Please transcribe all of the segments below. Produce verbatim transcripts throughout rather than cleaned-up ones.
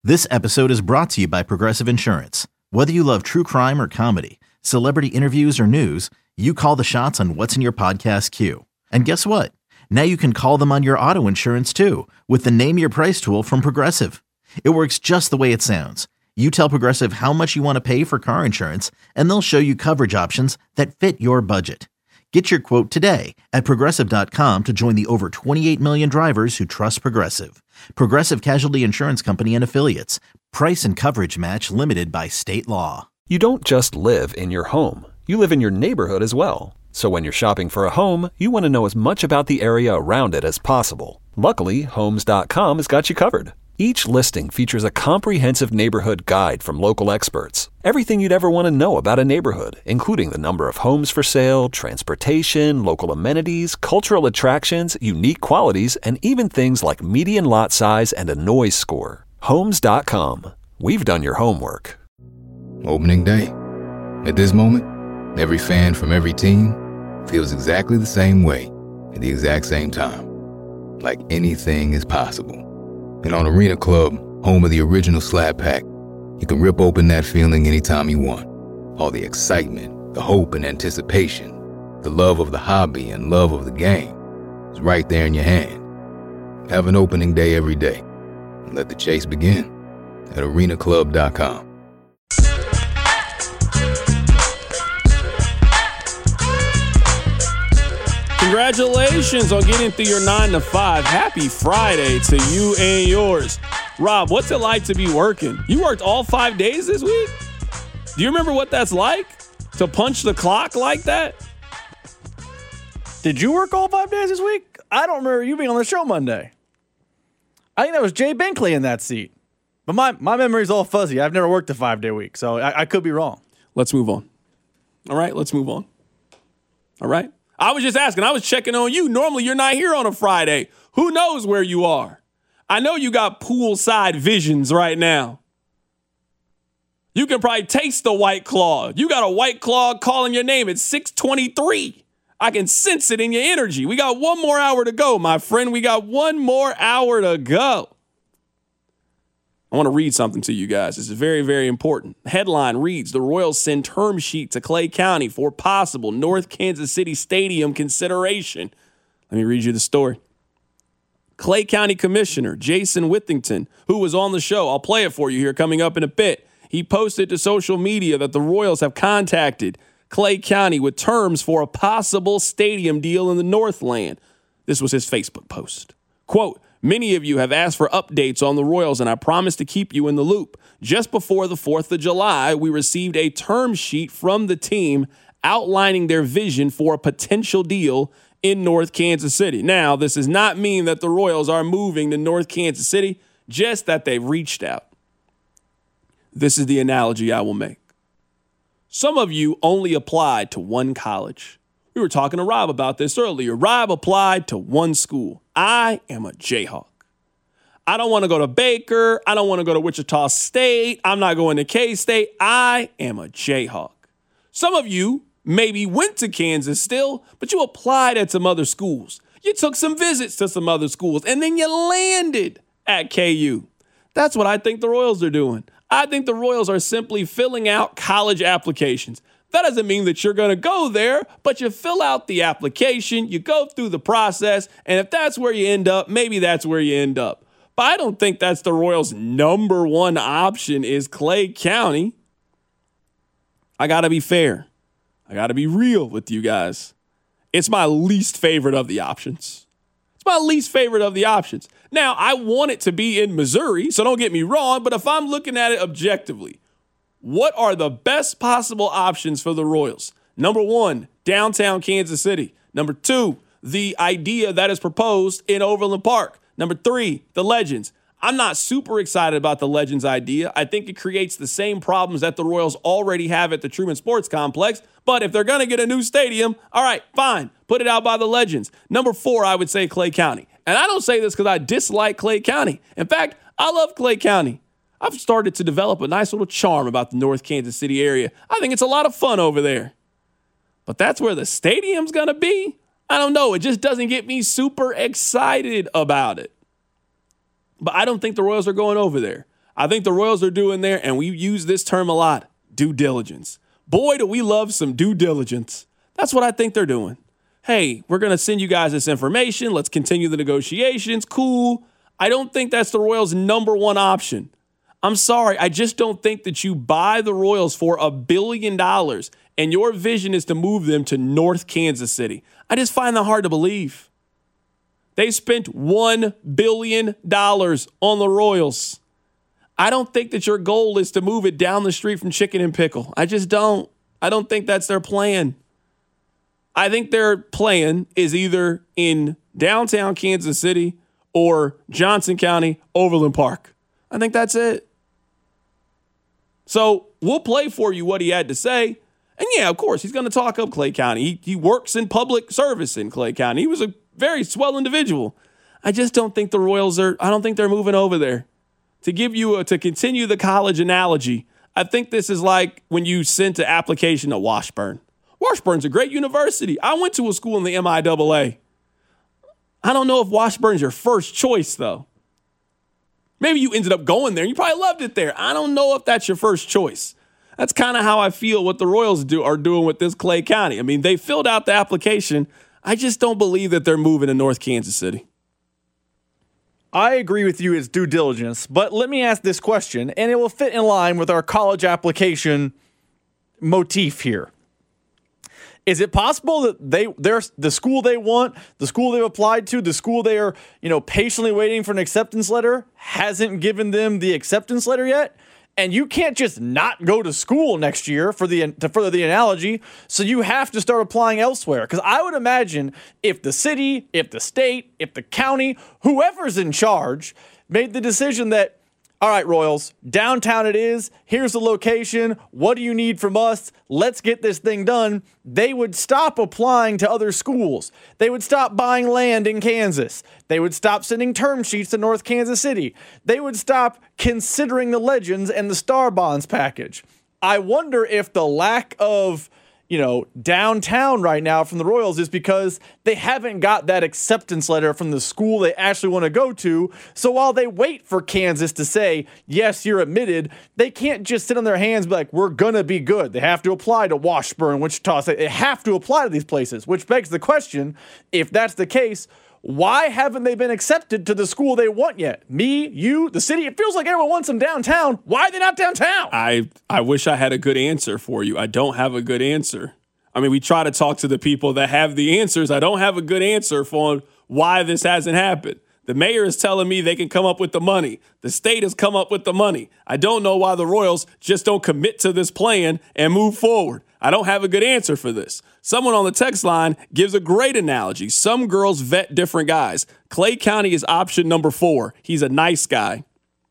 This episode is brought to you by Progressive Insurance. Whether you love true crime or comedy, celebrity interviews or news, you call the shots on what's in your podcast queue. And guess what? Now you can call them on your auto insurance too with the Name Your Price tool from Progressive. It works just the way it sounds. You tell Progressive how much you want to pay for car insurance, and they'll show you coverage options that fit your budget. Get your quote today at Progressive dot com to join the over twenty-eight million drivers who trust Progressive. Progressive Casualty Insurance Company and Affiliates. Price and coverage match limited by state law. You don't just live in your home. You live in your neighborhood as well. So when you're shopping for a home, you want to know as much about the area around it as possible. Luckily, Homes dot com has got you covered. Each listing features a comprehensive neighborhood guide from local experts. Everything you'd ever want to know about a neighborhood, including the number of homes for sale, transportation, local amenities, cultural attractions, unique qualities, and even things like median lot size and a noise score. Homes dot com. We've done your homework. Opening day. At this moment, every fan from every team feels exactly the same way at the exact same time. Like anything is possible. And on Arena Club, home of the original Slab Pack, you can rip open that feeling anytime you want. All the excitement, the hope and anticipation, the love of the hobby and love of the game is right there in your hand. Have an opening day every day. And let the chase begin at arena club dot com. Congratulations on getting through your nine to five. Happy Friday to you and yours. Rob, what's it like to be working? You worked all five days this week? Do you remember what that's like? To punch the clock like that? Did you work all five days this week? I don't remember you being on the show Monday. I think that was Jay Binkley in that seat. But my, my memory's all fuzzy. I've never worked a five-day week, so I, I could be wrong. Let's move on. All right, let's move on. All right? I was just asking. I was checking on you. Normally, you're not here on a Friday. Who knows where you are? I know you got poolside visions right now. You can probably taste the White Claw. You got a White Claw calling your name at six twenty-three. I can sense it in your energy. We got one more hour to go, my friend. We got one more hour to go. I want to read something to you guys. This is very, very important. Headline reads, the Royals send term sheet to Clay County for possible North Kansas City Stadium consideration. Let me read you the story. Clay County Commissioner Jason Withington, who was on the show, I'll play it for you here coming up in a bit. He posted to social media that the Royals have contacted Clay County with terms for a possible stadium deal in the Northland. This was his Facebook post. Quote, many of you have asked for updates on the Royals, and I promise to keep you in the loop. Just before the fourth of July, we received a term sheet from the team outlining their vision for a potential deal in North Kansas City. Now, this does not mean that the Royals are moving to North Kansas City, just that they've reached out. This is the analogy I will make. Some of you only applied to one college. We were talking to Rob about this earlier. Rob applied to one school. I am a Jayhawk. I don't want to go to Baker. I don't want to go to Wichita State. I'm not going to K-State. I am a Jayhawk. Some of you maybe went to Kansas still, but you applied at some other schools. You took some visits to some other schools, and then you landed at K U. That's what I think the Royals are doing. I think the Royals are simply filling out college applications. That doesn't mean that you're going to go there, but you fill out the application, you go through the process, and if that's where you end up, maybe that's where you end up. But I don't think that's the Royals' number one option is Clay County. I got to be fair. I got to be real with you guys. It's my least favorite of the options. It's my least favorite of the options. Now, I want it to be in Missouri, so don't get me wrong, but if I'm looking at it objectively, what are the best possible options for the Royals? Number one, downtown Kansas City. Number two, the idea that is proposed in Overland Park. Number three, the Legends. I'm not super excited about the Legends idea. I think it creates the same problems that the Royals already have at the Truman Sports Complex. But if they're going to get a new stadium, all right, fine. Put it out by the Legends. Number four, I would say Clay County. And I don't say this because I dislike Clay County. In fact, I love Clay County. I've started to develop a nice little charm about the North Kansas City area. I think it's a lot of fun over there. But that's where the stadium's going to be? I don't know. It just doesn't get me super excited about it. But I don't think the Royals are going over there. I think the Royals are doing there, and we use this term a lot, due diligence. Boy, do we love some due diligence. That's what I think they're doing. Hey, we're going to send you guys this information. Let's continue the negotiations. Cool. I don't think that's the Royals' number one option. I'm sorry. I just don't think that you buy the Royals for a billion dollars and your vision is to move them to North Kansas City. I just find that hard to believe. They spent one billion dollars on the Royals. I don't think that your goal is to move it down the street from Chicken and Pickle. I just don't. I don't think that's their plan. I think their plan is either in downtown Kansas City or Johnson County, Overland Park. I think that's it. So we'll play for you what he had to say. And yeah, of course, he's going to talk up Clay County. He, he works in public service in Clay County. He was a very swell individual. I just don't think the Royals are, I don't think they're moving over there. To give you a, to continue the college analogy, I think this is like when you sent an application to Washburn. Washburn's a great university. I went to a school in the M I A A. I don't know if Washburn's your first choice, though. Maybe you ended up going there and you probably loved it there. I don't know if that's your first choice. That's kind of how I feel what the Royals do are doing with this Clay County. I mean, they filled out the application. I just don't believe that they're moving to North Kansas City. I agree with you, it's due diligence, but let me ask this question, and it will fit in line with our college application motif here. Is it possible that they they're the school they want, the school they've applied to, the school they are, you know, patiently waiting for an acceptance letter hasn't given them the acceptance letter yet? And you can't just not go to school next year for the to further the analogy. So you have to start applying elsewhere. Because I would imagine if the city, if the state, if the county, whoever's in charge made the decision that, all right, Royals, downtown it is. Here's the location. What do you need from us? Let's get this thing done. They would stop applying to other schools. They would stop buying land in Kansas. They would stop sending term sheets to North Kansas City. They would stop considering the Legends and the Star Bonds package. I wonder if the lack of, you know, downtown right now from the Royals is because they haven't got that acceptance letter from the school they actually want to go to. So while they wait for Kansas to say, yes, you're admitted, they can't just sit on their hands and be like, we're going to be good. They have to apply to Washburn, Wichita State. They have to apply to these places, which begs the question, if that's the case, why haven't they been accepted to the school they want yet? Me, you, the city? It feels like everyone wants them downtown. Why are they not downtown? I, I wish I had a good answer for you. I don't have a good answer. I mean, we try to talk to the people that have the answers. I don't have a good answer for why this hasn't happened. The mayor is telling me they can come up with the money. The state has come up with the money. I don't know why the Royals just don't commit to this plan and move forward. I don't have a good answer for this. Someone on the text line gives a great analogy. Some girls vet different guys. Clay County is option number four. He's a nice guy. And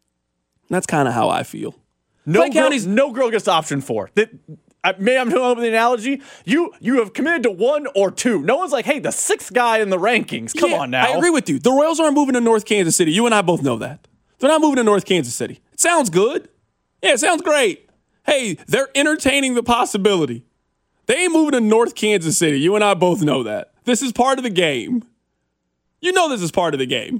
that's kind of how I feel. No Clay girl, County's no girl gets option four. That, I, maybe I'm doing up with the analogy. You you have committed to one or two. No one's like, hey, the sixth guy in the rankings. Come Yeah, on now. I agree with you. The Royals aren't moving to North Kansas City. You and I both know that. They're not moving to North Kansas City. It sounds good. Yeah, it sounds great. Hey, they're entertaining the possibility. They ain't moving to North Kansas City. You and I both know that. This is part of the game. You know this is part of the game.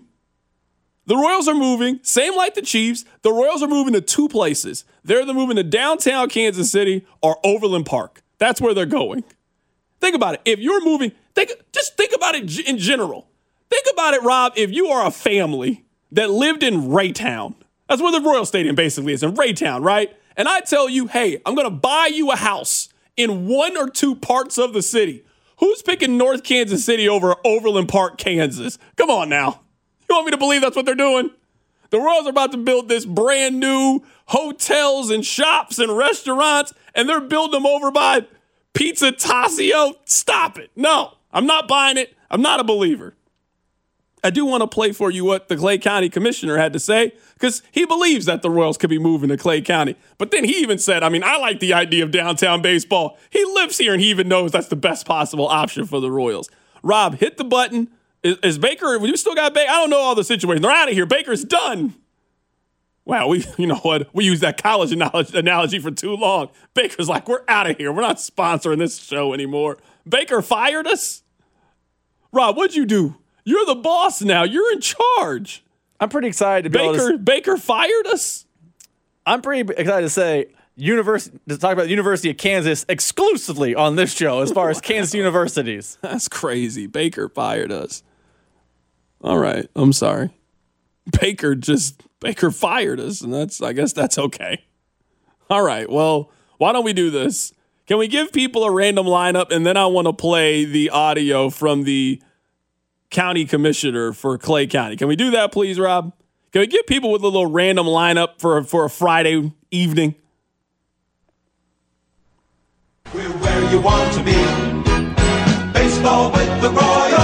The Royals are moving, same like the Chiefs, the Royals are moving to two places. They're either moving to downtown Kansas City or Overland Park. That's where they're going. Think about it. If you're moving, think, just think about it in general. Think about it, Rob, if you are a family that lived in Raytown. That's where the Royal Stadium basically is, in Raytown, right? And I tell you, hey, I'm going to buy you a house in one or two parts of the city. Who's picking North Kansas City over Overland Park, Kansas? Come on now. You want me to believe that's what they're doing? The Royals are about to build this brand new hotels and shops and restaurants, and they're building them over by Pizza Tasio. Stop it. No, I'm not buying it. I'm not a believer. I do want to play for you what the Clay County commissioner had to say, because he believes that the Royals could be moving to Clay County. But then he even said, I mean, I like the idea of downtown baseball. He lives here, and he even knows that's the best possible option for the Royals. Rob, hit the button. Is, is Baker, we still got Baker? I don't know all the situations. They're out of here. Baker's done. Wow, we, you know what? We used that college analogy for too long. Baker's like, we're out of here. We're not sponsoring this show anymore. Baker fired us? Rob, what'd you do? You're the boss now. You're in charge. I'm pretty excited to be able Baker, to... Baker fired us? I'm pretty excited to say university to talk about the University of Kansas exclusively on this show as far as Kansas universities. That's crazy. Baker fired us. All right. I'm sorry. Baker just Baker fired us, and that's I guess that's okay. All right. Well, why don't we do this? Can we give people a random lineup, and then I want to play the audio from the county commissioner for Clay County. Can we do that, please, Rob? Can we give people with a little random lineup for, for a Friday evening? We're where you want to be. Baseball with the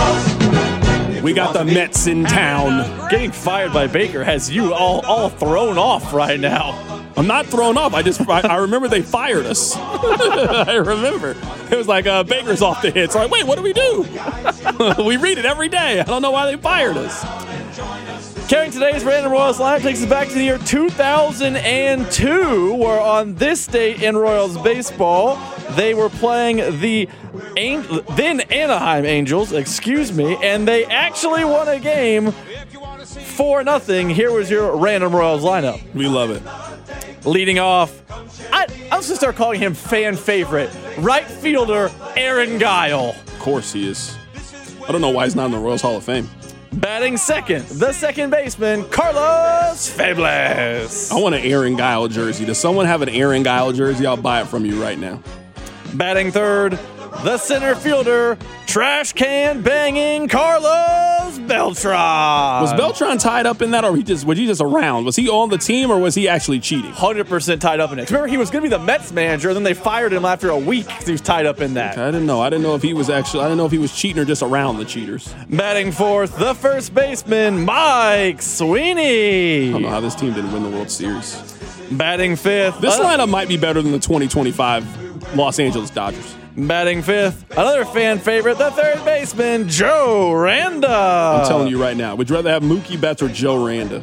Royals. We got the Mets in town. Getting fired by Baker has you all, all thrown off right now. I'm not thrown off. I just I, I remember they fired us. I remember. It was like uh, Baker's off the hit. So like, wait, what do we do? We read it every day. I don't know why they fired us. Carrying today's Random Royals lineup takes us back to the year two thousand two, where on this date in Royals baseball, they were playing the An- then Anaheim Angels, excuse me, and they actually won a game four nothing. Here was your Random Royals lineup. We love it. Leading off, I, I'm just going to start calling him fan favorite, right fielder Aaron Guile. Of course he is. I don't know why he's not in the Royals Hall of Fame. Batting second, the second baseman, Carlos Febles. I want an Aaron Guile jersey. Does someone have an Aaron Guile jersey? I'll buy it from you right now. Batting third, the center fielder, trash can banging Carlos Beltran. Was Beltran tied up in that, or he just was he just around? Was he on the team, or was he actually cheating? one hundred percent tied up in it. Remember, he was going to be the Mets manager, and then they fired him after a week because he was tied up in that. I didn't know. I didn't know if he was actually. I didn't know if he was cheating or just around the cheaters. Batting fourth, the first baseman, Mike Sweeney. I don't know how this team didn't win the World Series. Batting fifth. This uh, lineup might be better than the twenty twenty-five Los Angeles Dodgers. Batting fifth, another fan favorite, the third baseman, Joe Randa. I'm telling you right now, would you rather have Mookie Betts or Joe Randa?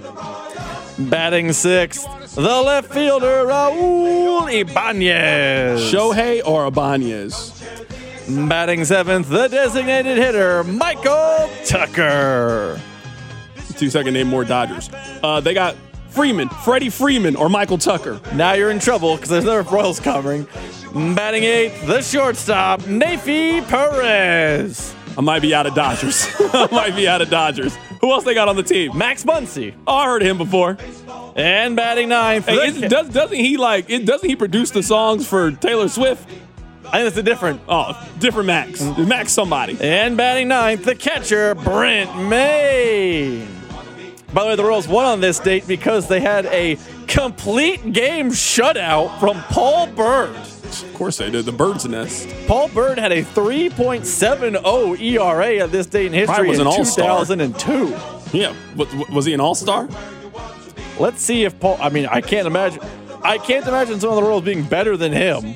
Batting sixth, the left fielder, Raul Ibanez. Shohei or Ibanez? Batting seventh, the designated hitter, Michael Tucker. Two second name more Dodgers. Uh, they got Freeman, Freddie Freeman or Michael Tucker. Now you're in trouble because there's no Royals covering. Batting eighth, the shortstop, Nefi Perez. I might be out of Dodgers. I might be out of Dodgers. Who else they got on the team? Max Muncy. Oh, I heard him before. And batting ninth. Hey, isn't- does, doesn't he like? It doesn't he produce the songs for Taylor Swift? I think it's a different. Oh, different Max. Max somebody. And batting ninth, the catcher, Brent May. By the way, the Royals won on this date because they had a complete game shutout from Paul Byrd. Of course they did. The bird's nest. Paul Byrd had a three point seven oh E R A at this date in history Probably was in an two all-star. thousand two. Yeah. Was, was he an all-star? Let's see if Paul. I mean, I can't imagine. I can't imagine some of the Royals being better than him.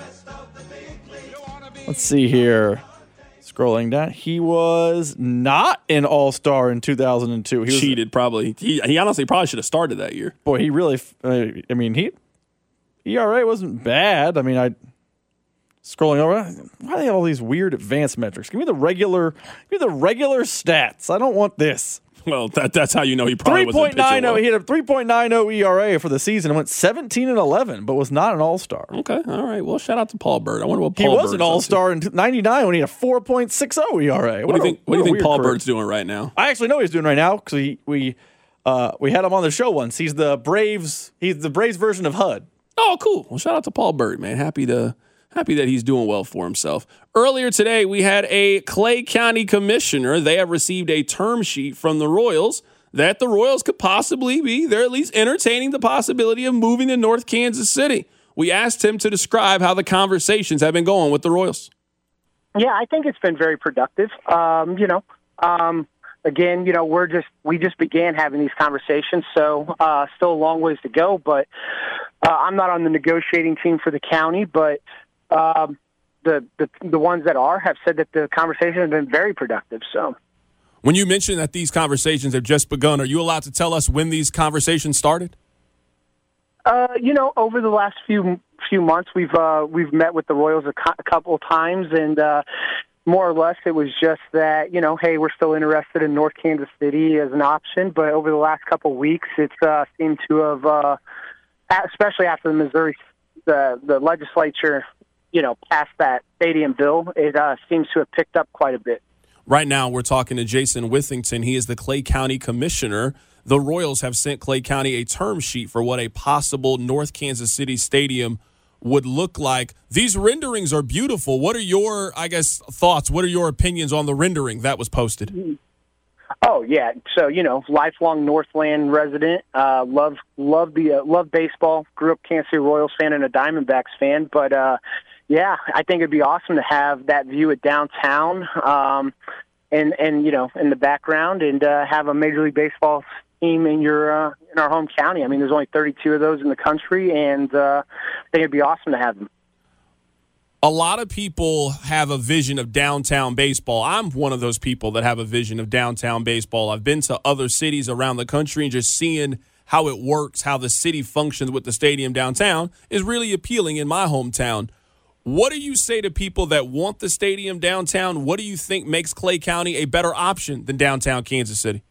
Let's see here. Scrolling down, he was not an all-star in two thousand two. He was, Cheated, probably. He, he honestly probably should have started that year. boy, he really. Uh, I mean, he E R A wasn't bad. I mean, I scrolling over. Why do they have all these weird advanced metrics? Give me the regular. Give me the regular stats. I don't want this. Well, that, that's how you know he probably three wasn't point nine oh. pitching He had a three point nine oh E R A for the season and went seventeen and eleven, but was not an all-star. well. Okay, all right. Well, shout out to Paul Byrd. I wonder what He Paul was Bird's an up to. all-star in ninety-nine when he had a four point six oh E R A. What do you think? What do you think weird Paul career. Bird's doing right now? I actually know what he's doing right now because we we uh, we had him on the show once. He's the Braves. He's the Braves version of H U D. Oh, cool. Well, shout out to Paul Byrd, man. Happy to happy that he's doing well for himself. Earlier today, we had a Clay County commissioner. They have received a term sheet from the Royals that the Royals could possibly be. They're at least entertaining the possibility of moving to North Kansas City. We asked him to describe how the conversations have been going with the Royals. Yeah, I think it's been very productive. Um, you know, um, again, you know, we're just we just began having these conversations, so uh, still a long ways to go. But uh, I'm not on the negotiating team for the county, but um, the, the the ones that are have said that the conversation has been very productive. So. When you mentioned that these conversations have just begun, are you allowed to tell us when these conversations started? Uh, you know, over the last few few months, we've uh, we've met with the Royals a, co- a couple of times, and uh, more or less, it was just that, you know, hey, we're still interested in North Kansas City as an option. But over the last couple of weeks, it's uh, seemed to have uh, especially after the Missouri, the the legislature, you know, passed that stadium bill, it uh, seems to have picked up quite a bit. Right now, we're talking to Jason Withington. He is the Clay County Commissioner. The Royals have sent Clay County a term sheet for what a possible North Kansas City stadium would look like. These renderings are beautiful. What are your, I guess, thoughts? What are your opinions on the rendering that was posted? Oh yeah, so you know, lifelong Northland resident, uh, love love the uh, love baseball. Grew up Kansas City Royals fan and a Diamondbacks fan, but uh, yeah, I think it'd be awesome to have that view of downtown, um, and and you know, in the background, and uh, have a Major League Baseball team in your uh, in our home county. I mean, there's only thirty-two of those in the country, and uh, I think it'd be awesome to have them. A lot of people have a vision of downtown baseball. I'm one of those people that have a vision of downtown baseball. I've been to other cities around the country, and just seeing how it works, how the city functions with the stadium downtown is really appealing in my hometown. What do you say to people that want the stadium downtown? What do you think makes Clay County a better option than downtown Kansas City?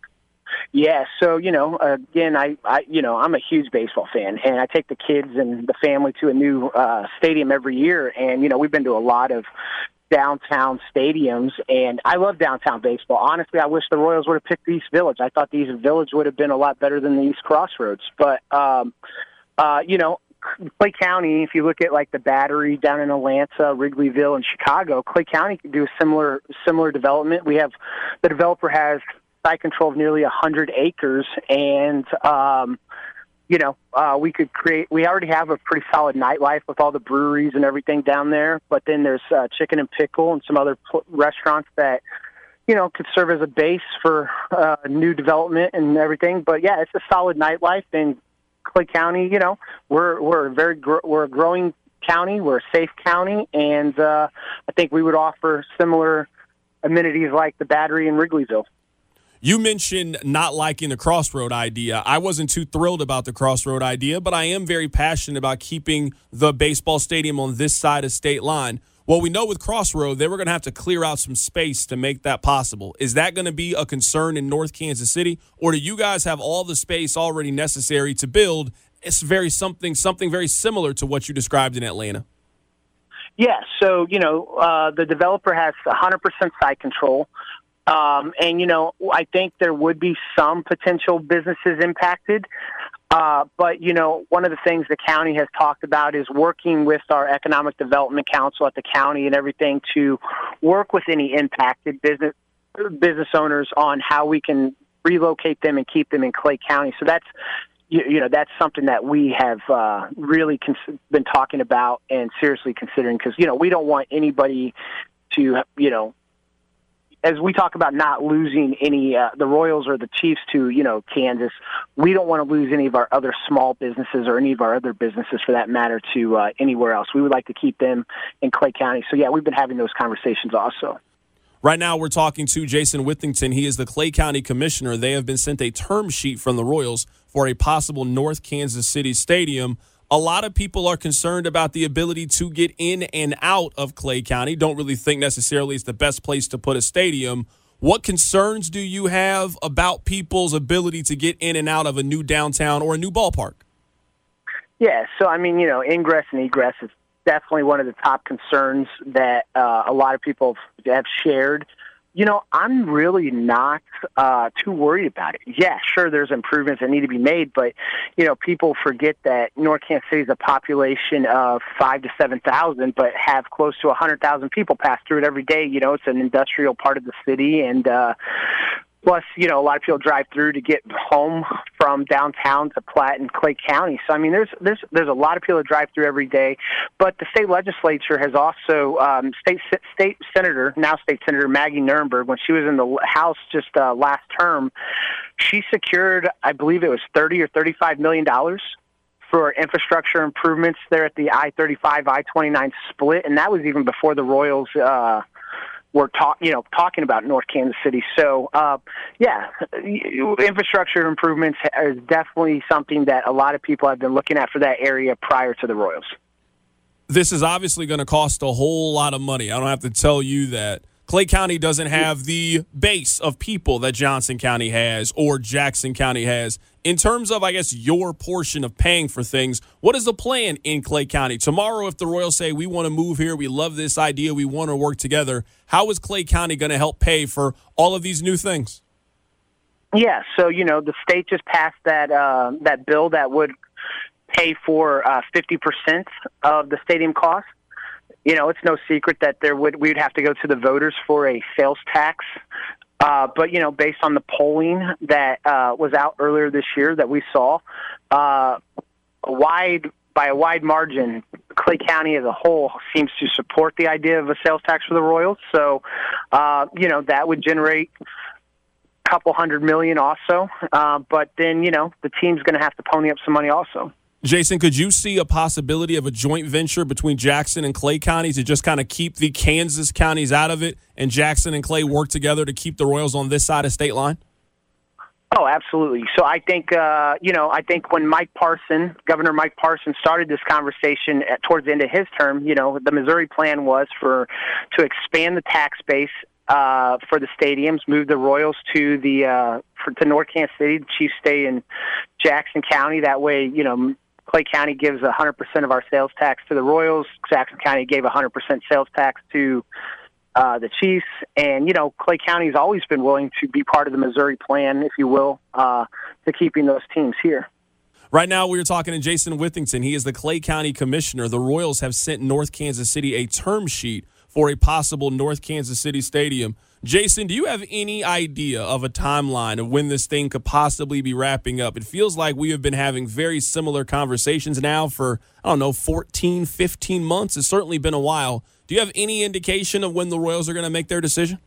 Yeah, so, you know, again, I, I, you know, I'm a huge baseball fan, and I take the kids and the family to a new uh, stadium every year, and, you know, we've been to a lot of downtown stadiums, and I love downtown baseball. Honestly, I wish the Royals would have picked the East Village. I thought the East Village would have been a lot better than the East Crossroads, but, um, uh, you know, Clay County, if you look at, like, the Battery down in Atlanta, Wrigleyville, and Chicago, Clay County could do a similar, similar development. We have, the developer has site control of nearly one hundred acres, and um, you know, uh, we could create, we already have a pretty solid nightlife with all the breweries and everything down there, but then there's uh, Chicken and Pickle and some other pl- restaurants that, you know, could serve as a base for uh, new development and everything. But yeah, it's a solid nightlife, and Clay County, you know, we're we're a very gr- we're a growing county, we're a safe county, and uh, I think we would offer similar amenities like the Battery in Wrigleyville. You mentioned not liking the Crossroad idea. I wasn't too thrilled about the Crossroad idea, but I am very passionate about keeping the baseball stadium on this side of state line. Well, we know with Crossroad, they were going to have to clear out some space to make that possible. Is that going to be a concern in North Kansas City, or do you guys have all the space already necessary to build? It's very something, something very similar to what you described in Atlanta. Yeah, so, you know, uh, the developer has one hundred percent site control. Um, and, you know, I think there would be some potential businesses impacted. Uh, but, you know, one of the things the county has talked about is working with our Economic Development Council at the county and everything to work with any impacted business business owners on how we can relocate them and keep them in Clay County. So that's, you, you know, that's something that we have uh, really cons- been talking about and seriously considering, because, you know, we don't want anybody to, you know, as we talk about not losing any, uh, the Royals or the Chiefs to, you know, Kansas, we don't want to lose any of our other small businesses or any of our other businesses for that matter to uh, anywhere else. We would like to keep them in Clay County. So, yeah, we've been having those conversations also. Right now we're talking to Jason Withington. He is the Clay County Commissioner. They have been sent a term sheet from the Royals for a possible North Kansas City stadium. A lot of people are concerned about the ability to get in and out of Clay County. Don't really think necessarily it's the best place to put a stadium. What concerns do you have about people's ability to get in and out of a new downtown or a new ballpark? Yeah, so, I mean, you know, ingress and egress is definitely one of the top concerns that uh, a lot of people have shared. You know, I'm really not uh, too worried about it. Yeah, sure, there's improvements that need to be made, but, you know, people forget that North Kansas City is a population of five to seven thousand, but have close to one hundred thousand people pass through it every day. You know, it's an industrial part of the city, and uh, plus, you know, a lot of people drive through to get home from downtown to Platte and Clay County. So, I mean, there's there's there's a lot of people that drive through every day. But the state legislature has also, um, state state senator, now state senator Maggie Nurnberg, when she was in the House just uh, last term, she secured, I believe it was thirty or thirty-five million dollars for infrastructure improvements there at the I thirty-five I twenty-nine split, and that was even before the Royals Uh, We're talk, you know, talking about North Kansas City. So, uh, yeah, infrastructure improvements is definitely something that a lot of people have been looking at for that area prior to the Royals. This is obviously going to cost a whole lot of money. I don't have to tell you that Clay County doesn't have the base of people that Johnson County has or Jackson County has. In terms of, I guess, your portion of paying for things, what is the plan in Clay County? Tomorrow, if the Royals say, we want to move here, we love this idea, we want to work together, how is Clay County going to help pay for all of these new things? Yeah, so, you know, the state just passed that uh, that bill that would pay for uh, fifty percent of the stadium cost. You know, it's no secret that there would we would have to go to the voters for a sales tax. Uh, but, you know, based on the polling that uh, was out earlier this year that we saw, uh, a wide by a wide margin, Clay County as a whole seems to support the idea of a sales tax for the Royals. So, uh, you know, that would generate a couple hundred million also. Uh, but then, you know, the team's going to have to pony up some money also. Jason, could you see a possibility of a joint venture between Jackson and Clay County to just kind of keep the Kansas counties out of it and Jackson and Clay work together to keep the Royals on this side of state line? Oh, absolutely. So I think, uh, you know, I think when Mike Parson, Governor Mike Parson, started this conversation at, towards the end of his term, you know, the Missouri plan was for to expand the tax base uh, for the stadiums, move the Royals to the uh, for, to North Kansas City, the Chiefs stay in Jackson County. That way, you know, Clay County gives one hundred percent of our sales tax to the Royals. Jackson County gave one hundred percent sales tax to uh, the Chiefs. And, you know, Clay County has always been willing to be part of the Missouri plan, if you will, uh, to keeping those teams here. Right now, we are talking to Jason Withington. He is the Clay County Commissioner. The Royals have sent North Kansas City a term sheet for a possible North Kansas City stadium. Jason, do you have any idea of a timeline of when this thing could possibly be wrapping up? It feels like we have been having very similar conversations now for, I don't know, fourteen, fifteen months. It's certainly been a while. Do you have any indication of when the Royals are going to make their decision?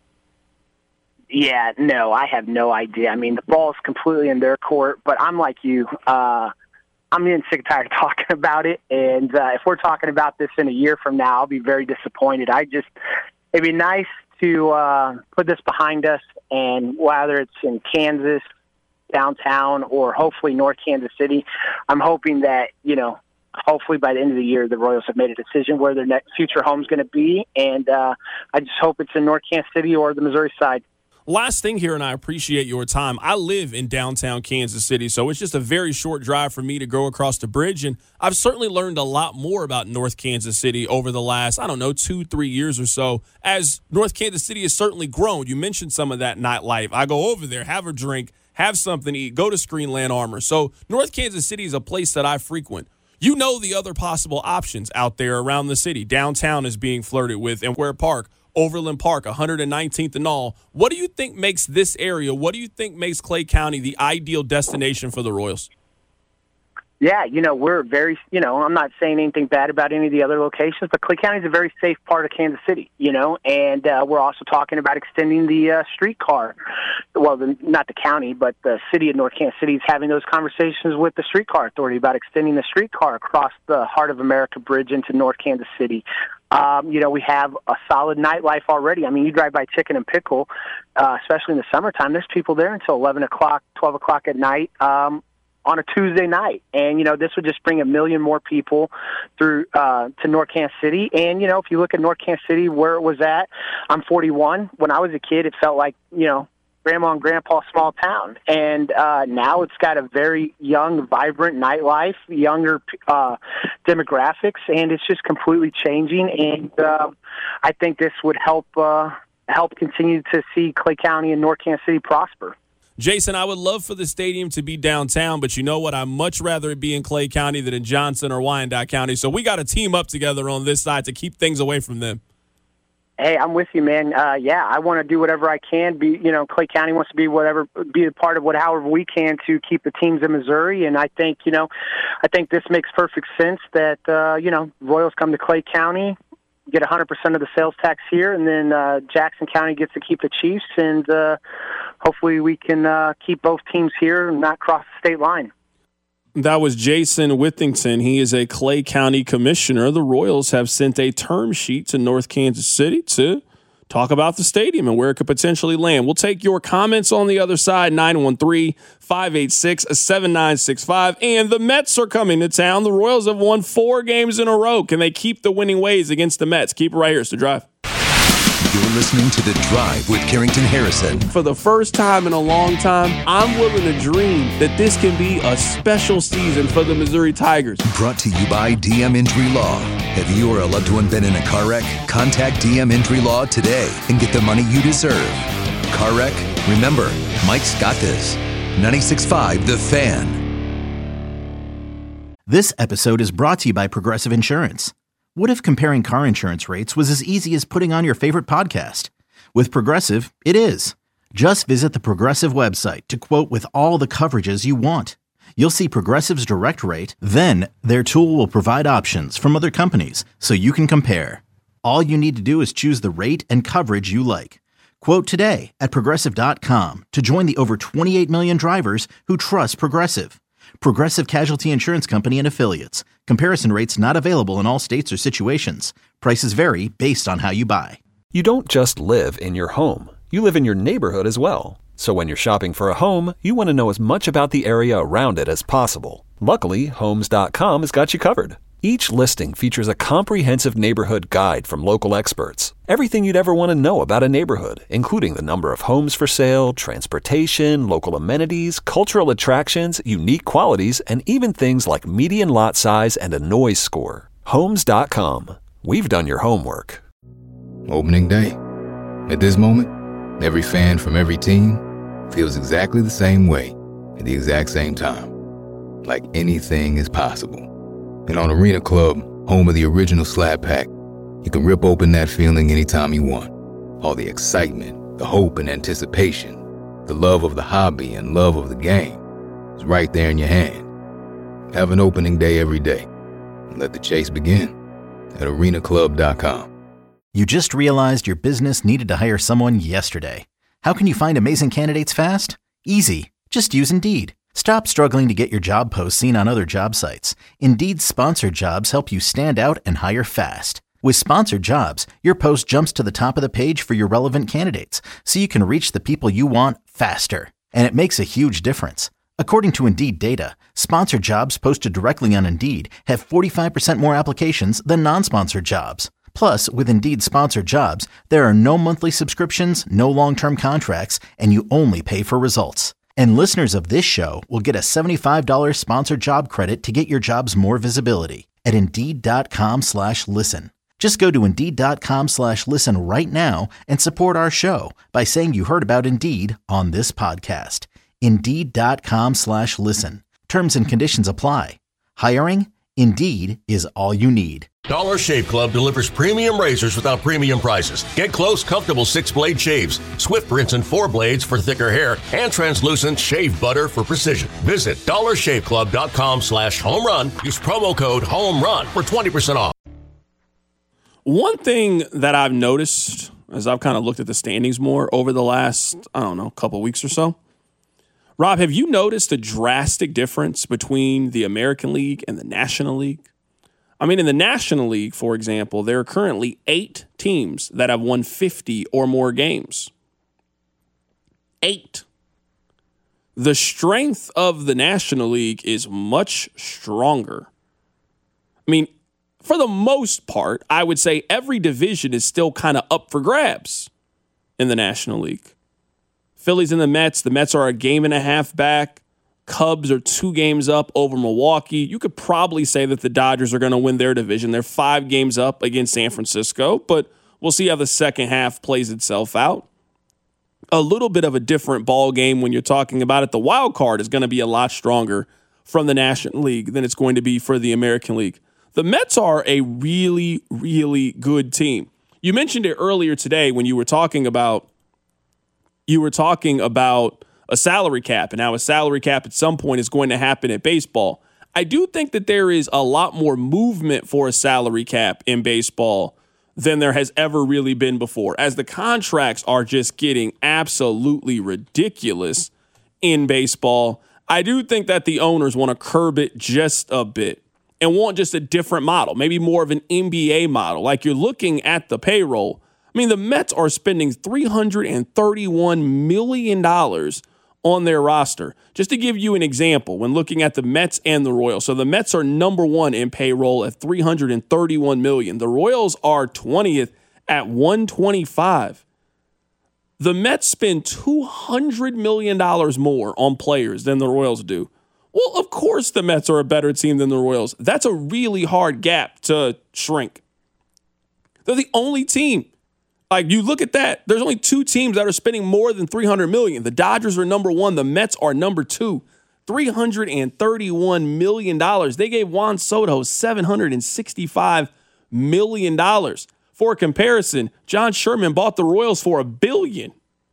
Yeah, no, I have no idea. I mean, the ball is completely in their court, but I'm like you. Uh, I'm getting sick and tired of talking about it, and uh, if we're talking about this in a year from now, I'll be very disappointed. I just, it'd be nice to uh, put this behind us, and whether it's in Kansas, downtown, or hopefully North Kansas City, I'm hoping that, you know, hopefully by the end of the year, the Royals have made a decision where their next future home is going to be, and uh, I just hope it's in North Kansas City or the Missouri side. Last thing here, and I appreciate your time. I live in downtown Kansas City, so it's just a very short drive for me to go across the bridge, and I've certainly learned a lot more about North Kansas City over the last, I don't know, two, three years or so, as North Kansas City has certainly grown. You mentioned some of that nightlife. I go over there, have a drink, have something to eat, go to Screenland Armor. So North Kansas City is a place that I frequent. You know the other possible options out there around the city. Downtown is being flirted with, and Ware Park, Overland Park, one hundred nineteenth and all. What do you think makes this area, what do you think makes Clay County the ideal destination for the Royals? Yeah, you know, we're very, you know, I'm not saying anything bad about any of the other locations, but Clay County is a very safe part of Kansas City, you know, and uh, we're also talking about extending the uh, streetcar. Well, the, not the county, but the city of North Kansas City is having those conversations with the streetcar authority about extending the streetcar across the Heart of America Bridge into North Kansas City. Um, you know, we have a solid nightlife already. I mean, you drive by Chicken and Pickle, uh, especially in the summertime, there's people there until eleven o'clock, twelve o'clock at night. Um, on a Tuesday night. And, you know, this would just bring a million more people through uh, to North Kansas City. And, you know, if you look at North Kansas City, where it was at, I'm forty-one. When I was a kid, it felt like, you know, grandma and grandpa's small town. And uh, now it's got a very young, vibrant nightlife, younger uh, demographics, and it's just completely changing. And uh, I think this would help uh, help continue to see Clay County and North Kansas City prosper. Jason, I would love for the stadium to be downtown, but you know what? I'd much rather it be in Clay County than in Johnson or Wyandotte County. So we got to team up together on this side to keep things away from them. Hey, I'm with you, man. Uh, yeah, I want to do whatever I can. Be, you know, Clay County wants to be whatever, be a part of what, however we can to keep the teams in Missouri. And I think, you know, I think this makes perfect sense that uh, you know, Royals come to Clay County, get one hundred percent of the sales tax here, and then uh, Jackson County gets to keep the Chiefs, and uh, hopefully we can uh, keep both teams here and not cross the state line. That was Jason Withington. He is a Clay County commissioner. The Royals have sent a term sheet to North Kansas City to talk about the stadium and where it could potentially land. We'll take your comments on the other side, nine one three, five eight six, seven nine six five. And the Mets are coming to town. The Royals have won four games in a row. Can they keep the winning ways against the Mets? Keep it right here. It's The Drive. You're listening to The Drive with Carrington Harrison. For the first time in a long time, I'm willing to dream that this can be a special season for the Missouri Tigers. Brought to you by D M Injury Law. Have you or a loved one been in a car wreck? Contact D M Injury Law today and get the money you deserve. Car wreck? Remember, Mike's got this. ninety-six point five The Fan. This episode is brought to you by Progressive Insurance. What if comparing car insurance rates was as easy as putting on your favorite podcast? With Progressive, it is. Just visit the Progressive website to quote with all the coverages you want. You'll see Progressive's direct rate, then their tool will provide options from other companies so you can compare. All you need to do is choose the rate and coverage you like. Quote today at Progressive dot com to join the over twenty-eight million drivers who trust Progressive. Progressive Casualty Insurance Company and Affiliates. Comparison rates not available in all states or situations. Prices vary based on how you buy. You don't just live in your home. You live in your neighborhood as well. So when you're shopping for a home, you want to know as much about the area around it as possible. Luckily, Homes dot com has got you covered. Each listing features a comprehensive neighborhood guide from local experts. Everything you'd ever want to know about a neighborhood, including the number of homes for sale, transportation, local amenities, cultural attractions, unique qualities, and even things like median lot size and a noise score. Homes dot com. We've done your homework. Opening day. At this moment, every fan from every team feels exactly the same way at the exact same time. Like anything is possible. And on Arena Club, home of the original Slab Pack, you can rip open that feeling anytime you want. All the excitement, the hope and anticipation, the love of the hobby and love of the game is right there in your hand. Have an opening day every day. And let the chase begin at arena club dot com. You just realized your business needed to hire someone yesterday. How can you find amazing candidates fast? Easy. Just use Indeed. Stop struggling to get your job posts seen on other job sites. Indeed's sponsored jobs help you stand out and hire fast. With sponsored jobs, your post jumps to the top of the page for your relevant candidates, so you can reach the people you want faster. And it makes a huge difference. According to Indeed data, sponsored jobs posted directly on Indeed have forty-five percent more applications than non-sponsored jobs. Plus, with Indeed sponsored jobs, there are no monthly subscriptions, no long-term contracts, and you only pay for results. And listeners of this show will get a seventy-five dollars sponsored job credit to get your jobs more visibility at Indeed.com slash listen. Just go to Indeed.com slash listen right now and support our show by saying you heard about Indeed on this podcast. Indeed.com slash listen. Terms and conditions apply. Hiring? Indeed is all you need. Dollar Shave Club delivers premium razors without premium prices. Get close, comfortable six-blade shaves, swift rinse and four blades for thicker hair, and translucent shave butter for precision. Visit dollar shave club dot com slash home run. Use promo code HOME-RUN for twenty percent off. One thing that I've noticed as I've kind of looked at the standings more over the last, I don't know, couple weeks or so. Rob, have you noticed a drastic difference between the American League and the National League? I mean, in the National League, for example, there are currently eight teams that have won fifty or more games. Eight. The strength of the National League is much stronger. I mean, for the most part, I would say every division is still kind of up for grabs in the National League. Phillies and the Mets, the Mets are a game and a half back. Cubs are two games up over Milwaukee. You could probably say that the Dodgers are going to win their division. They're five games up against San Francisco, but we'll see how the second half plays itself out. A little bit of a different ball game when you're talking about it. The wild card is going to be a lot stronger from the National League than it's going to be for the American League. The Mets are a really, really good team. You mentioned it earlier today when you were talking about you were talking about a salary cap and how a salary cap at some point is going to happen at baseball. I do think that there is a lot more movement for a salary cap in baseball than there has ever really been before, as the contracts are just getting absolutely ridiculous in baseball. I do think that the owners want to curb it just a bit and want just a different model, maybe more of an N B A model. Like, you're looking at the payroll. I mean, the Mets are spending three hundred thirty-one million dollars on their roster. Just to give you an example, when looking at the Mets and the Royals. So the Mets are number one in payroll at three hundred thirty-one million dollars. The Royals are twentieth at one twenty-five. The Mets spend two hundred million dollars more on players than the Royals do. Well, of course the Mets are a better team than the Royals. That's a really hard gap to shrink. They're the only team. Like, you look at that, there's only two teams that are spending more than three hundred million dollars. The Dodgers are number one. The Mets are number two. three hundred thirty-one million dollars. They gave Juan Soto seven hundred sixty-five million dollars. For comparison, John Sherman bought the Royals for a billion.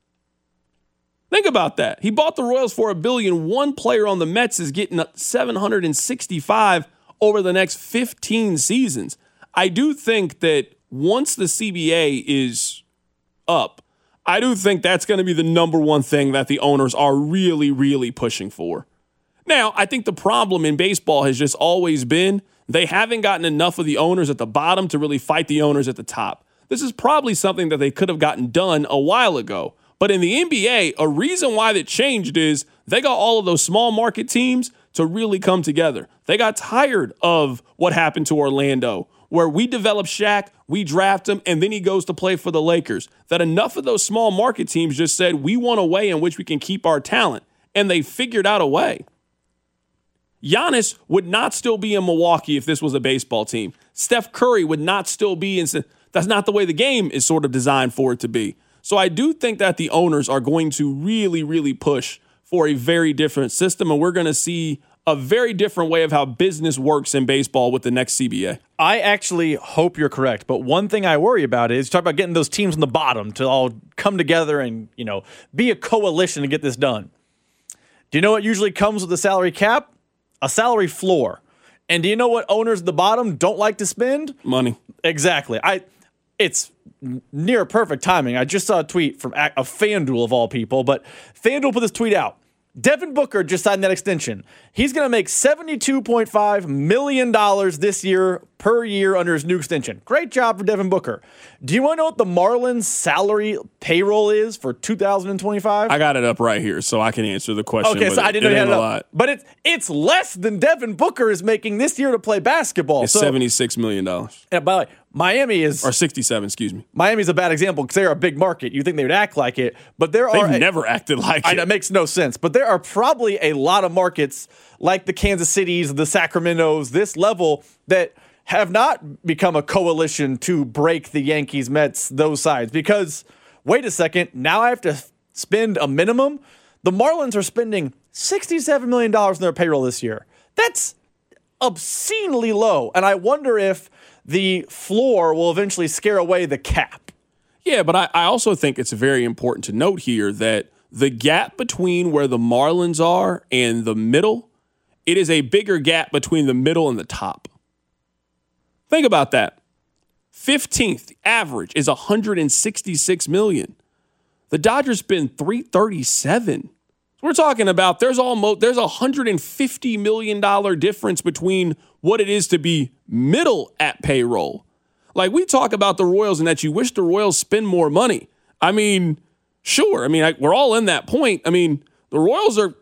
Think about that. He bought the Royals for a billion. One player on the Mets is getting seven hundred sixty-five over the next fifteen seasons. I do think that once the C B A is up, I do think that's going to be the number one thing that the owners are really, really pushing for. Now, I think the problem in baseball has just always been they haven't gotten enough of the owners at the bottom to really fight the owners at the top. This is probably something that they could have gotten done a while ago. But in the N B A, a reason why that changed is they got all of those small market teams to really come together. They got tired of what happened to Orlando, where we develop Shaq, we draft him, and then he goes to play for the Lakers. That enough of those small market teams just said, we want a way in which we can keep our talent. And they figured out a way. Giannis would not still be in Milwaukee if this was a baseball team. Steph Curry would not still be in. That's not the way the game is sort of designed for it to be. So I do think that the owners are going to really, really push for a very different system, and we're going to see a very different way of how business works in baseball with the next C B A. I actually hope you're correct, but one thing I worry about is you talk about getting those teams on the bottom to all come together and, you know, be a coalition to get this done. Do you know what usually comes with a salary cap? A salary floor. And do you know what owners at the bottom don't like to spend? Money. Exactly. I. It's near perfect timing. I just saw a tweet from a FanDuel of all people, but FanDuel put this tweet out. Devin Booker just signed that extension. He's going to make seventy-two point five million dollars this year per year under his new extension. Great job for Devin Booker. Do you want to know what the Marlins salary payroll is for two thousand twenty-five? I got it up right here, so I can answer the question. Okay, so it, I didn't know you had it a up. lot. But it's it's less than Devin Booker is making this year to play basketball. It's so, seventy-six million dollars. And by the way, Miami is... Or sixty-seven, excuse me. Miami's a bad example because they're a big market. You think they would act like it, but there They've are... They've never acted like I, it. It makes no sense. But there are probably a lot of markets like the Kansas Cities, the Sacramentos, this level that have not become a coalition to break the Yankees, Mets, those sides. Because, wait a second, now I have to spend a minimum? The Marlins are spending sixty-seven million dollars in their payroll this year. That's obscenely low. And I wonder if the floor will eventually scare away the cap. Yeah, but I, I also think it's very important to note here that the gap between where the Marlins are and the middle, it is a bigger gap between the middle and the top. Think about that. fifteenth average is one hundred sixty-six million dollars. The Dodgers spend three hundred thirty-seven. So we're talking about there's almost there's a one hundred fifty million dollars difference between what it is to be middle at payroll. Like, we talk about the Royals and that you wish the Royals spend more money. I mean, sure. I mean, I, we're all in that point. I mean, the Royals are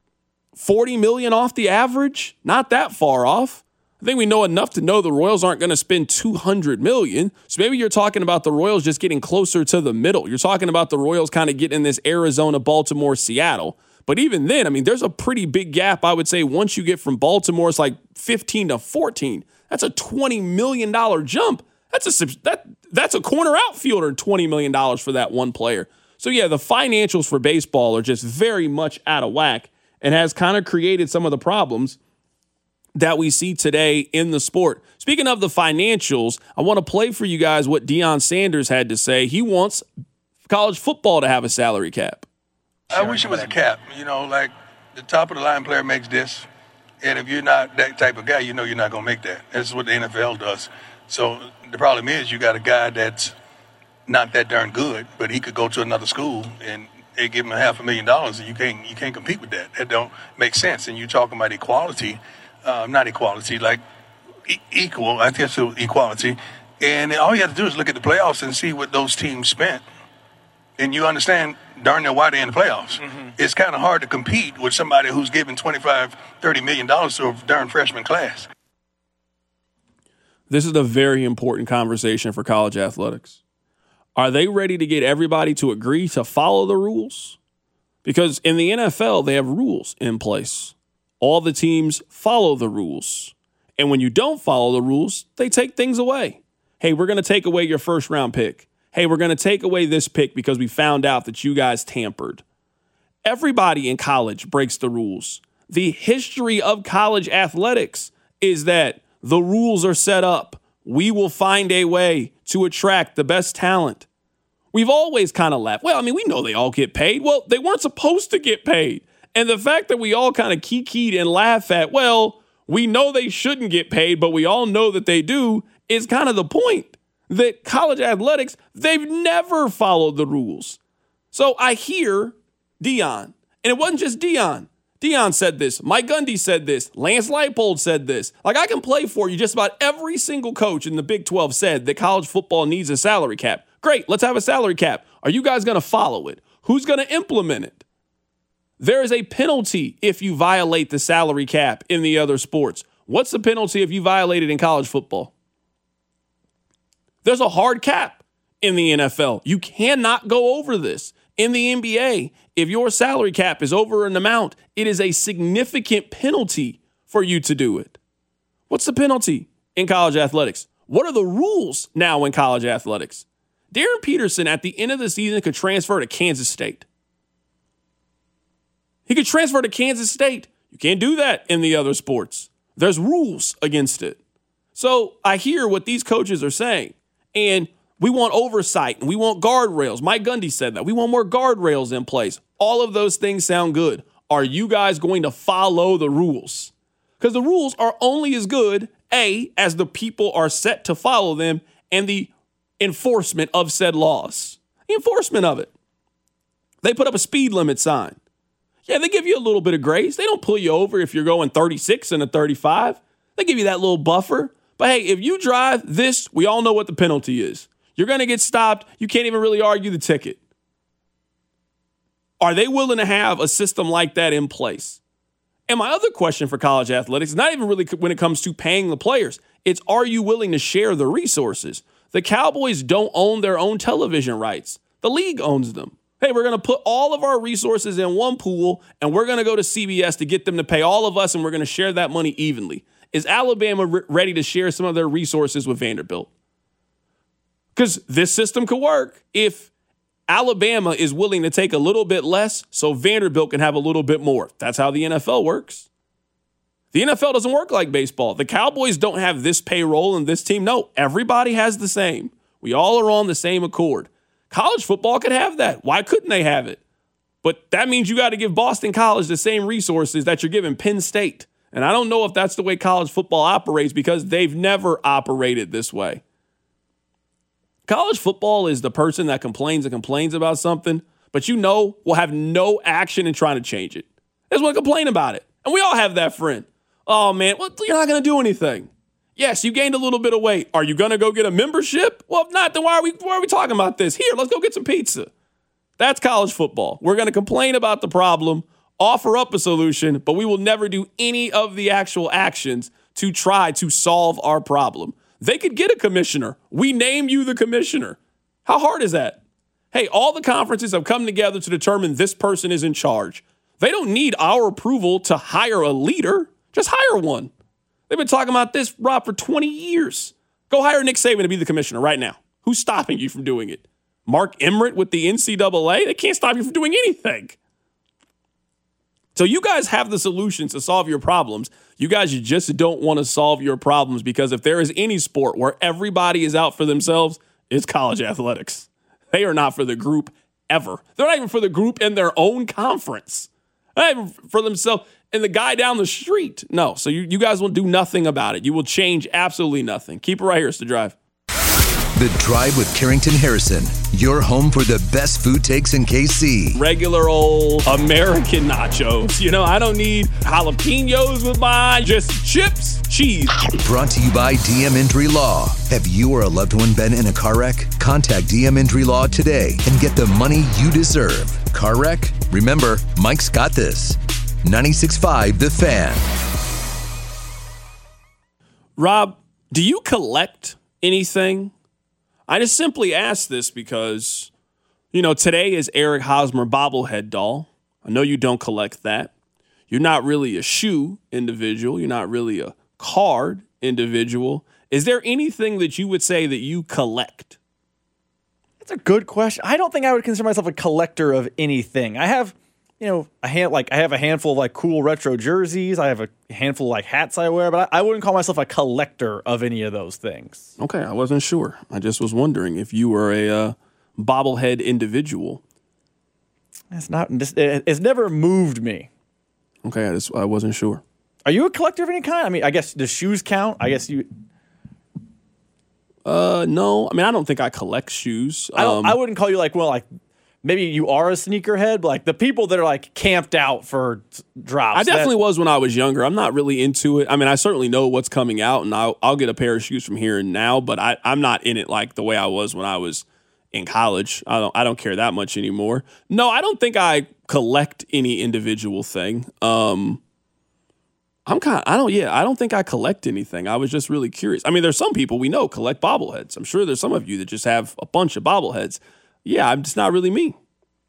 forty million dollars off the average. Not that far off. I think we know enough to know the Royals aren't going to spend two hundred million dollars. So maybe you're talking about the Royals just getting closer to the middle. You're talking about the Royals kind of getting in this Arizona, Baltimore, Seattle. But even then, I mean, there's a pretty big gap, I would say, once you get from Baltimore, it's like fifteen to fourteen. That's a twenty million dollars jump. That's a that that's a corner outfielder, twenty million dollars for that one player. So, yeah, the financials for baseball are just very much out of whack and has kind of created some of the problems that we see today in the sport. Speaking of the financials, I want to play for you guys what Deion Sanders had to say. He wants college football to have a salary cap. I wish it was a cap. You know, like the top of the line player makes this, and if you're not that type of guy, you know you're not going to make that. That's what the N F L does. So the problem is you got a guy that's not that darn good, but he could go to another school and they give him a half a million dollars, and you can't you can't compete with that. That don't make sense. And you're talking about equality, uh, not equality, like e- equal. I guess it's equality. And all you have to do is look at the playoffs and see what those teams spent, and you understand darn near why they're in the playoffs. Mm-hmm. It's kind of hard to compete with somebody who's giving twenty-five, thirty million dollars to a darn freshman class. This is a very important conversation for college athletics. Are they ready to get everybody to agree to follow the rules? Because in the N F L, they have rules in place. All the teams follow the rules. And when you don't follow the rules, they take things away. Hey, we're going to take away your first round pick. Hey, we're going to take away this pick because we found out that you guys tampered. Everybody in college breaks the rules. The history of college athletics is that the rules are set up. We will find a way to attract the best talent. We've always kind of laughed. Well, I mean, we know they all get paid. Well, they weren't supposed to get paid. And the fact that we all kind of kikied and laugh at, well, we know they shouldn't get paid, but we all know that they do, is kind of the point. That college athletics, they've never followed the rules. So I hear Deion, and it wasn't just Deion. Deion said this. Mike Gundy said this. Lance Leipold said this. Like, I can play for you. Just about every single coach in the Big twelve said that college football needs a salary cap. Great, let's have a salary cap. Are you guys going to follow it? Who's going to implement it? There is a penalty if you violate the salary cap in the other sports. What's the penalty if you violate it in college football? There's a hard cap in the N F L. You cannot go over this. In the N B A, if your salary cap is over an amount, it is a significant penalty for you to do it. What's the penalty in college athletics? What are the rules now in college athletics? Darren Peterson at the end of the season could transfer to Kansas State. He could transfer to Kansas State. You can't do that in the other sports. There's rules against it. So I hear what these coaches are saying, and we want oversight and we want guardrails. Mike Gundy said that. We want more guardrails in place. All of those things sound good. Are you guys going to follow the rules? Because the rules are only as good, A, as the people are set to follow them, and the enforcement of said laws. The enforcement of it. They put up a speed limit sign. Yeah, they give you a little bit of grace. They don't pull you over if you're going thirty-six and a thirty-five. They give you that little buffer. But hey, if you drive this, we all know what the penalty is. You're going to get stopped. You can't even really argue the ticket. Are they willing to have a system like that in place? And my other question for college athletics is not even really when it comes to paying the players. It's, are you willing to share the resources? The Cowboys don't own their own television rights. The league owns them. Hey, we're going to put all of our resources in one pool, and we're going to go to C B S to get them to pay all of us, and we're going to share that money evenly. Is Alabama re- ready to share some of their resources with Vanderbilt? Because this system could work if Alabama is willing to take a little bit less so Vanderbilt can have a little bit more. That's how the N F L works. The N F L doesn't work like baseball. The Cowboys don't have this payroll and this team. No, everybody has the same. We all are on the same accord. College football could have that. Why couldn't they have it? But that means you got to give Boston College the same resources that you're giving Penn State. And I don't know if that's the way college football operates because they've never operated this way. College football is the person that complains and complains about something, but you know will have no action in trying to change it. They just want to complain about it. And we all have that friend. Oh, man, well, you're not going to do anything. Yes, you gained a little bit of weight. Are you going to go get a membership? Well, if not, then why are we, why are we talking about this? Here, let's go get some pizza. That's college football. We're going to complain about the problem, offer up a solution, but we will never do any of the actual actions to try to solve our problem. They could get a commissioner. We name you the commissioner. How hard is that? Hey, all the conferences have come together to determine this person is in charge. They don't need our approval to hire a leader. Just hire one. They've been talking about this, Rob, for twenty years. Go hire Nick Saban to be the commissioner right now. Who's stopping you from doing it? Mark Emmert with the N C double A? They can't stop you from doing anything. So you guys have the solutions to solve your problems. You guys just don't want to solve your problems because if there is any sport where everybody is out for themselves, it's college athletics. They are not for the group ever. They're not even for the group in their own conference. They're not even for themselves and the guy down the street. No, so you, you guys will do nothing about it. You will change absolutely nothing. Keep it right here. It's The Drive. The Drive with Carrington Harrison, your home for the best food takes in K C. Regular old American nachos. You know, I don't need jalapenos with mine, just chips, cheese. Brought to you by D M Injury Law. Have you or a loved one been in a car wreck? Contact D M Injury Law today and get the money you deserve. Car wreck? Remember, Mike's got this. ninety-six point five The Fan. Rob, do you collect anything? I just simply ask this because, you know, today is Eric Hosmer bobblehead doll. I know you don't collect that. You're not really a shoe individual. You're not really a card individual. Is there anything that you would say that you collect? That's a good question. I don't think I would consider myself a collector of anything. I have, you know, a hand like I have a handful of like cool retro jerseys. I have a handful of like hats I wear, but I, I wouldn't call myself a collector of any of those things. Okay, I wasn't sure. I just was wondering if you were a uh, bobblehead individual. It's not. It's never moved me. Okay, I just I wasn't sure. Are you a collector of any kind? I mean, I guess does shoes count? I guess you. Uh, no. I mean, I don't think I collect shoes. I don't, Um, I wouldn't call you like well, like maybe you are a sneakerhead, but like the people that are like camped out for drops. I definitely that, was when I was younger. I'm not really into it. I mean, I certainly know what's coming out, and I'll, I'll get a pair of shoes from here and now, but I, I'm not in it like the way I was when I was in college. I don't I don't care that much anymore. No, I don't think I collect any individual thing. Um, I'm kind of, I don't, yeah, I don't think I collect anything. I was just really curious. I mean, there's some people we know collect bobbleheads. I'm sure there's some of you that just have a bunch of bobbleheads. Yeah, I'm just not really me.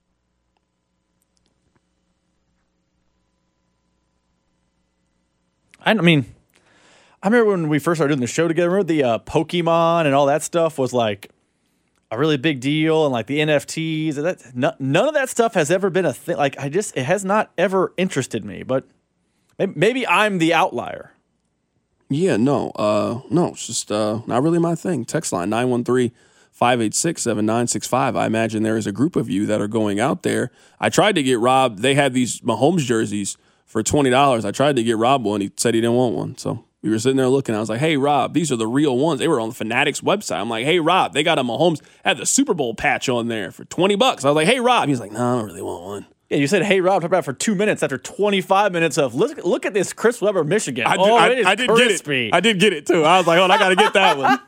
I mean, I remember when we first started doing the show together, remember the uh, Pokemon and all that stuff was like a really big deal, and like the N F Ts. And that, no, none of that stuff has ever been a thing. Like, I just, it has not ever interested me, but maybe, maybe I'm the outlier. Yeah, no, uh, no, it's just uh, not really my thing. Text line nine one three, five eight six, seven nine six five. I imagine there is a group of you that are going out there. I tried to get Rob. They had these Mahomes jerseys for twenty dollars. I tried to get Rob one. He said he didn't want one. So we were sitting there looking. I was like, hey, Rob, these are the real ones. They were on the Fanatics website. I'm like, hey, Rob, they got a Mahomes, had the Super Bowl patch on there for twenty bucks. I was like, hey, Rob. He's like, no, I don't really want one. Yeah, you said, hey, Rob, talk about it for two minutes after twenty-five minutes of, look, look at this Chris Webber, Michigan. I did, oh, I, it is I did crispy. get it. I did get it, too. I was like, oh, I got to get that one.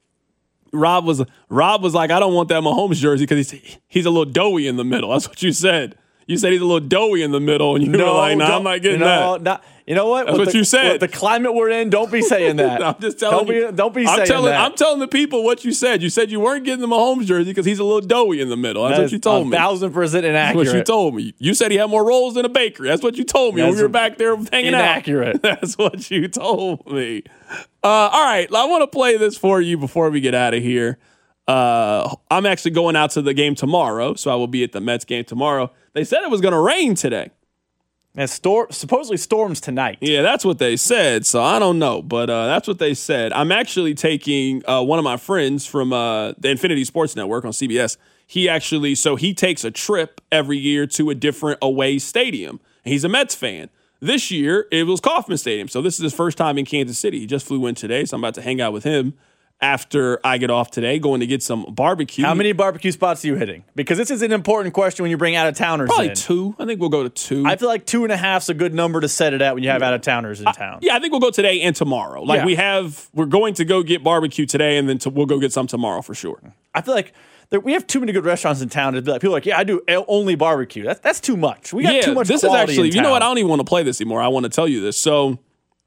Rob was Rob was like, I don't want that Mahomes jersey because he's, he's a little doughy in the middle. That's what you said. You said he's a little doughy in the middle, and you no, were like, no, nah, I'm not getting no, that. Not, you know what? That's with what the, you said. With the climate we're in, don't be saying that. I'm just telling don't you. Be, don't be I'm saying telling, that. I'm telling the people what you said. You said you weren't getting the Mahomes jersey because he's a little doughy in the middle. That's that what you told a me. A thousand percent inaccurate. That's what you told me. You said he had more rolls than a bakery. That's what you told me That's when we were back there hanging inaccurate. out. That's what you told me. Uh, all right. I want to play this for you before we get out of here. Uh, I'm actually going out to the game tomorrow, so I will be at the Mets game tomorrow. They said it was going to rain today. And storm, supposedly storms tonight. Yeah, that's what they said, so I don't know, but uh, that's what they said. I'm actually taking uh, one of my friends from uh, the Infinity Sports Network on C B S. He actually, so he takes a trip every year to a different away stadium. He's a Mets fan. This year, it was Kauffman Stadium, so this is his first time in Kansas City. He just flew in today, so I'm about to hang out with him after I get off today, going to get some barbecue. How many barbecue spots are you hitting? Because this is an important question when you bring out-of-towners Probably in. two. I think we'll go to two. I feel like two and a half is a good number to set it at when you have out-of-towners in I, town. yeah, I think we'll go today and tomorrow. Like Yeah. we have, we're going to go get barbecue today, and then to, we'll go get some tomorrow for sure. I feel like there, we have too many good restaurants in town to be like, people are like, yeah, I do only barbecue. That's that's too much. We got yeah, too much this quality is actually, in you know town. what? I don't even want to play this anymore. I want to tell you this. So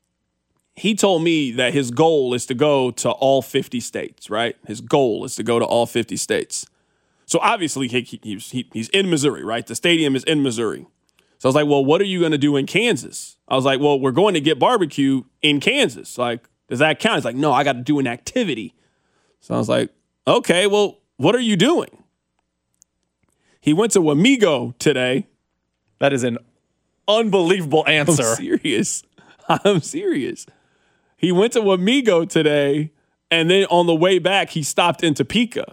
he told me that his goal is to go to all fifty states, right? His goal is to go to all fifty states. So obviously he, he, he's, he, he's in Missouri, right? The stadium is in Missouri. So I was like, well, what are you going to do in Kansas? I was like, well, we're going to get barbecue in Kansas. Like, does that count? He's like, no, I got to do an activity. So I was like, okay, well, what are you doing? He went to Wamego today. That is an unbelievable answer. I'm serious. I'm serious. He went to Wamego today, and then on the way back, he stopped in Topeka.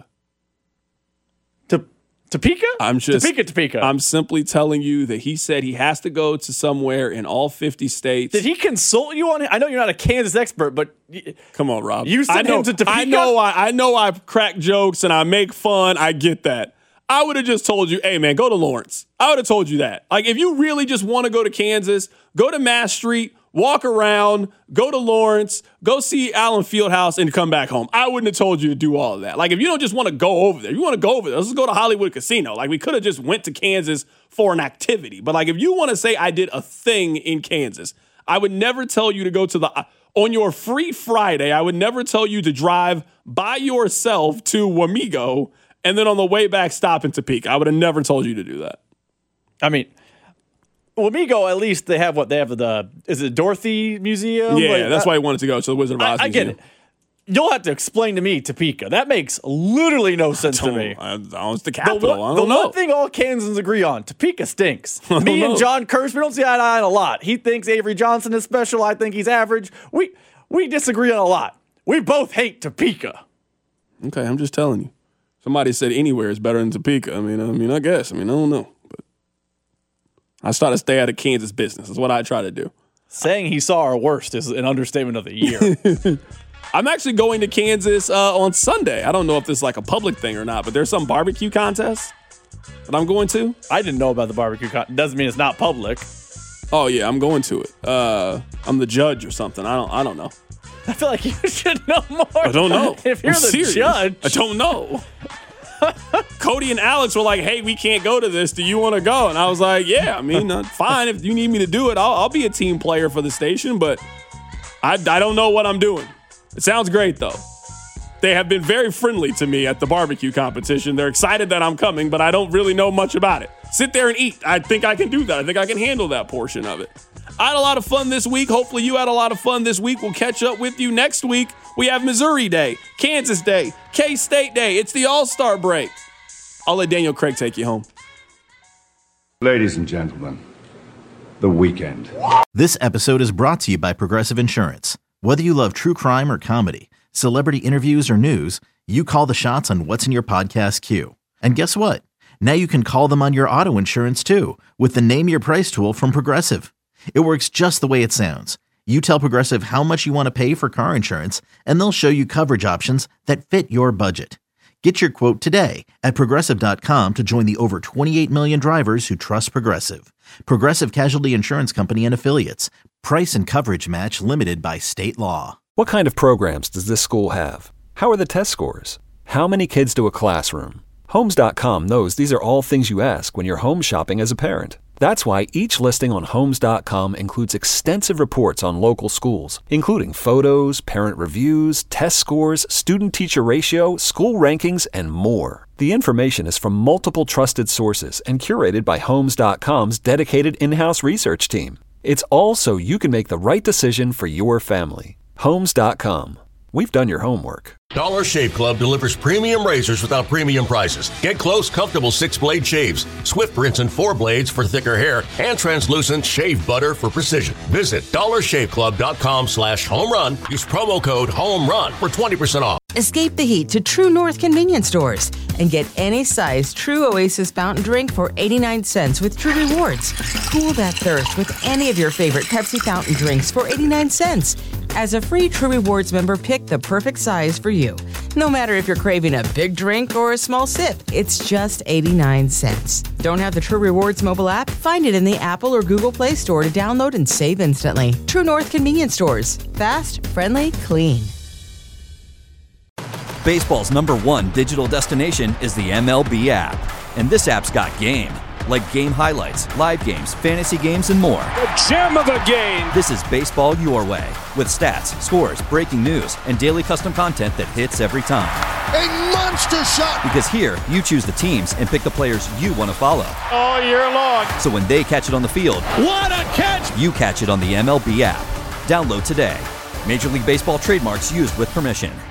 To, Topeka? I'm just Topeka, Topeka. I'm simply telling you that he said he has to go to somewhere in all fifty states. Did he consult you on it? I know you're not a Kansas expert, but Come on, Rob. You sent I know, him to Topeka? I know I, I know I crack jokes and I make fun. I get that. I would have just told you, hey, man, go to Lawrence. I would have told you that. Like, if you really just want to go to Kansas, go to Mass Street, walk around, go to Lawrence, go see Allen Fieldhouse, and come back home. I wouldn't have told you to do all of that. Like, if you don't just want to go over there, if you want to go over there, let's just go to Hollywood Casino. Like, we could have just went to Kansas for an activity. But, like, if you want to say I did a thing in Kansas, I would never tell you to go to the On your free Friday, I would never tell you to drive by yourself to Wamego and then on the way back stop in Topeka. I would have never told you to do that. I mean, Wamego, at least they have what? They have the, is it Dorothy Museum? Yeah, like, that's I, why he wanted to go to the Wizard of Oz I, I Museum. get it. You'll have to explain to me Topeka. That makes literally no sense to me. I, I, it's the capital. The, one, I don't the know. one thing all Kansans agree on, Topeka stinks. I Me don't and know. John Kirsch, we don't see eye to eye on a lot. He thinks Avery Johnson is special. I think he's average. We we disagree on a lot. We both hate Topeka. Okay, I'm just telling you. Somebody said anywhere is better than Topeka. I mean, I mean, I guess. I mean, I don't know. But I try to stay out of Kansas business. That's what I try to do. Saying he saw our worst is an understatement of the year. I'm actually going to Kansas uh, on Sunday. I don't know if this is like a public thing or not, but there's some barbecue contest that I'm going to. I didn't know about the barbecue contest. Doesn't mean it's not public. Oh yeah, I'm going to it. Uh, I'm the judge or something. I don't. I don't know. I feel like you should know more. I don't know. If you're I'm the serious. judge. I don't know. Cody and Alex were like, "Hey, we can't go to this. Do you want to go?" And I was like, "Yeah, I mean, uh, fine. If you need me to do it, I'll, I'll be a team player for the station, but I, I don't know what I'm doing." It sounds great, though. They have been very friendly to me at the barbecue competition. They're excited that I'm coming, but I don't really know much about it. Sit there and eat. I think I can do that. I think I can handle that portion of it. I had a lot of fun this week. Hopefully you had a lot of fun this week. We'll catch up with you next week. We have Missouri Day, Kansas Day, K-State Day. It's the All-Star break. I'll let Daniel Craig take you home. Ladies and gentlemen, the weekend. This episode is brought to you by Progressive Insurance. Whether you love true crime or comedy, celebrity interviews or news, you call the shots on what's in your podcast queue. And guess what? Now you can call them on your auto insurance too with the Name Your Price tool from Progressive. It works just the way it sounds. You tell Progressive how much you want to pay for car insurance, and they'll show you coverage options that fit your budget. Get your quote today at Progressive dot com to join the over twenty-eight million drivers who trust Progressive. Progressive Casualty Insurance Company and Affiliates. Price and coverage match limited by state law. What kind of programs does this school have? How are the test scores? How many kids do a classroom? Homes dot com knows these are all things you ask when you're home shopping as a parent. That's why each listing on Homes dot com includes extensive reports on local schools, including photos, parent reviews, test scores, student-teacher ratio, school rankings, and more. The information is from multiple trusted sources and curated by Homes dot com's dedicated in-house research team. It's all so you can make the right decision for your family. Homes dot com. We've done your homework. Dollar Shave Club delivers premium razors without premium prices. Get close, comfortable six-blade shaves, Swift rinse and four blades for thicker hair, and translucent shave butter for precision. Visit dollar shave club dot com slash home run. Use promo code HOMERUN for twenty percent off. Escape the heat to True North convenience stores and get any size True Oasis fountain drink for eighty-nine cents with True Rewards. Cool that thirst with any of your favorite Pepsi fountain drinks for eighty-nine cents. As a free True Rewards member, pick the perfect size for you. No matter if you're craving a big drink or a small sip, it's just eighty-nine cents. Don't have the True Rewards mobile app? Find it in the Apple or Google Play Store to download and save instantly. True North convenience stores. Fast, friendly, clean. Baseball's number one digital destination is the M L B app. And this app's got game. Like game highlights, live games, fantasy games, and more. The gem of the game! This is baseball your way. With stats, scores, breaking news, and daily custom content that hits every time. A monster shot! Because here, you choose the teams and pick the players you want to follow. All year long. So when they catch it on the field, what a catch! You catch it on the M L B app. Download today. Major League Baseball trademarks used with permission.